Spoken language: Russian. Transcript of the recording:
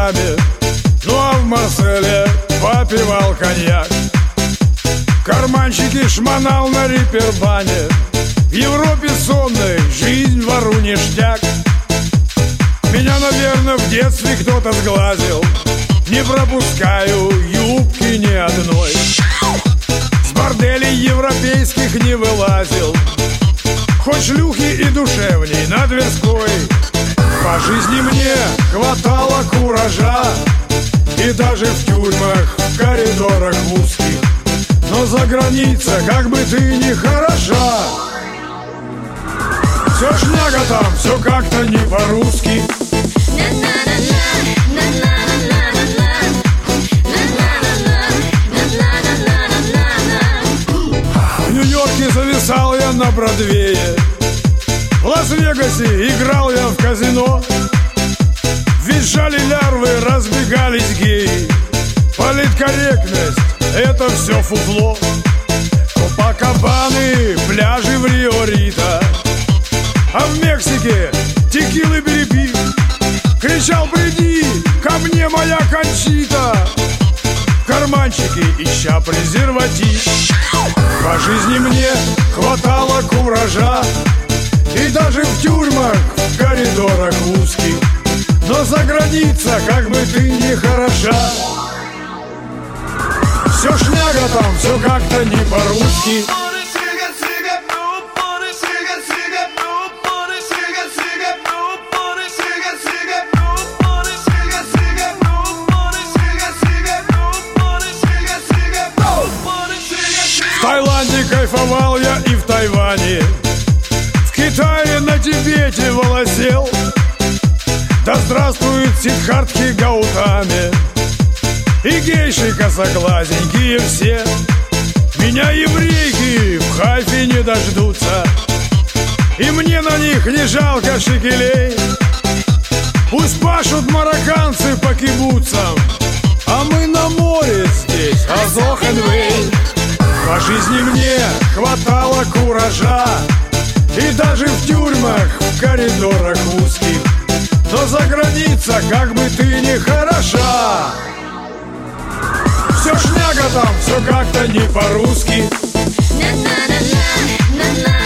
Панаме, ну а в Марселе попивал коньяк. Карманчики шмонал на Рипербане. В Европе сонной жизнь вору ништяк. Меня, наверное, в детстве кто-то сглазил. Не пропускаю юбки ни одной. С борделей европейских не вылазил. Хоть шлюхи и душевней на Тверской. По жизни мне хватало куража. И даже в тюрьмах, в коридорах узких. Но за граница, как бы ты ни хороша, все шняга там, все как-то не по-русски. В Нью-Йорке зависал я на Бродвее. В Лас-Вегасе играл я в казино. Визжали лярвы, разбегались геи. Политкорректность — это все фуфло. Копакабаны, пляжи в Рио-Рита. А в Мексике текилы береги. Кричал: приди ко мне, моя Кончита. В карманчике ища презерватив. По жизни мне хватало куража. И даже в тюрьмах, в коридорах узких. Но за граница, как бы ты ни хороша, все шняга там, все как-то не по-русски. В Таиланде кайфовал я и в Тайване. В Китае, на Тибете волосел. Да здравствует Сиддхартхи Гаутами. И гейши косоглазенькие все. Меня еврейки в Хайфе не дождутся. И мне на них не жалко шекелей. Пусть пашут марокканцы по кибуцам, а мы на море здесь, Азохенвей. По жизни мне хватало куража. И даже в тюрьмах, в коридорах узких. Но за граница, как бы ты ни хороша, все шняга там, все как-то не по-русски.